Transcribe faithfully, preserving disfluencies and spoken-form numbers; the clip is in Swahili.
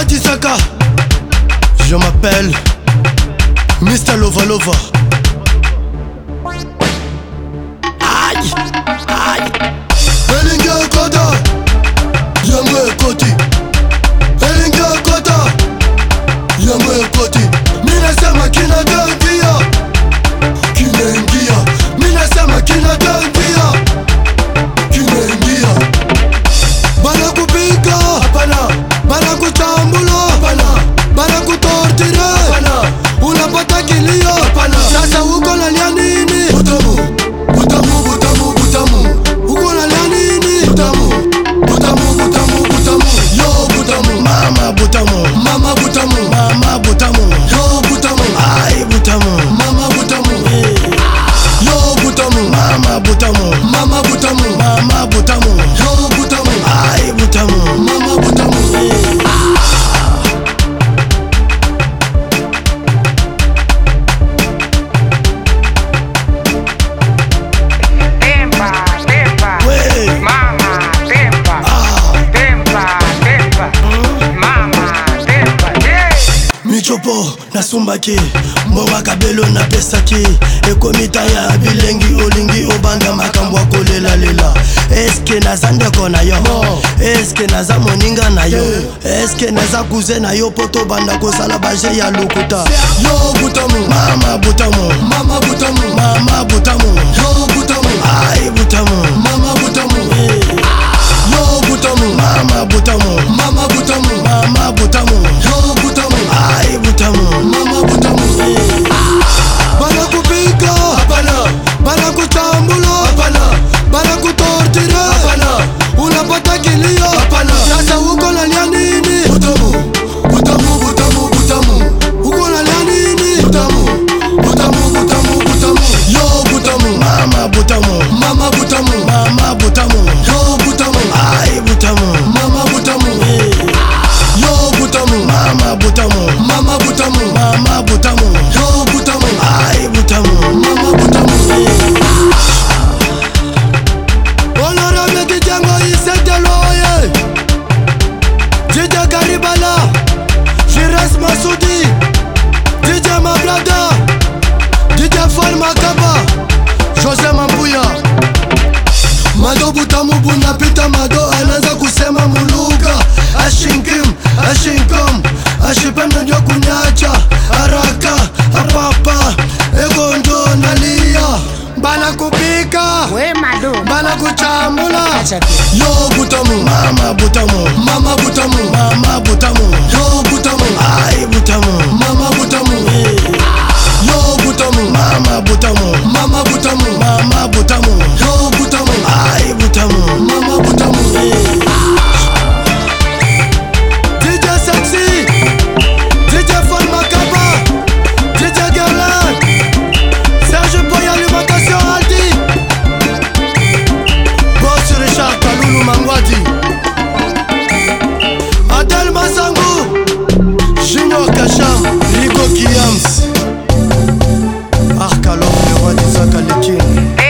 roi d'Isaka. Je m'appelle Mister Lova Lova. Aïe, aïe. Elinga Kota, Yamwe Koti. Elinga Kota, Yamwe Koti. Mina sema kina dangia, kina ingia. Mina sema kina dangia, kina ingia. Bana kupika, hapana. Bana kuchambula, hapana. Bana kutortira, hapana. Unapata kilio, hapana. Sasa uko nalia nini? Butamu, butamu, butamu, butamu. Uko nalia nini? Butamu, butamu, butamu, butamu. Yo butamu, mama butamu, mama butamu, mama butamu. Yo butamu, ay butamu, mama butamu. Yo butamu, mama butamu, mama butamu, mama butamu. Yo butamu, ay butamu, mama butamu. Michopo na sumbaki Mboga kabelo na pesaki Ekomita ya bilengi olingi obanda makambo kolela lela. Eske naza ndeko na yo, eske naza moninga na yo, eske naza kuze na yo poto banda kosala baje ya lukuta. Yo butamu, mama butamu, mama butamu, mama butamu. Yo butamu, ay butamu, mama butamu. Yo butamu, mama butamu, mama butamu, mama butamu. Yo butamu, ay butamu, mama butamu. Bana kupika, hapana. Bana kuchambula, hapana. Bana kutortira, hapana. Unapata kilio, hapana. Sasa uko nalia nini? Butamu, butamu, butamu, butamu. Uko nalia nini? Butamu, butamu, butamu, butamu. Yo butamu, mama butamu, mama butamu, mama butamu. Yo butamu, ay butamu, mama butamu. Yo butamu, mama butamu, mama butamu, mama butamu. Yo butamu, ay butamu, mama butamu. Honorable D J Moïse Deloye, D J Garibala, Jiras Masoudi, D J Mablada, D J Fall Makaba, José Mambuya. Mado butamu buna pita mado anaanza kusema muluga. Ashinkim, ashinkom, ashipenda ndio kunyacha. Haraka, hapapa, ego ndo nalia. Bana kupika, we mado, bana kuchambula. Yo butamu, mama butamu, mama butamu, mama butamu. Yo butamu, ay butamu, mama butamu. Yo butamu, mama butamu, mama butamu, mama butamu. Yo butamu, ay butamu, mama butamu. D J Sexy, D J Fall Makaba, D J Gerland, Serge Boy Alimentation Aldi, Boss Richard Kalulu Mangwadi, Adel Masangu, Junior Kacham, Rico Kiams, Arkalov le roi d'Isaka le king.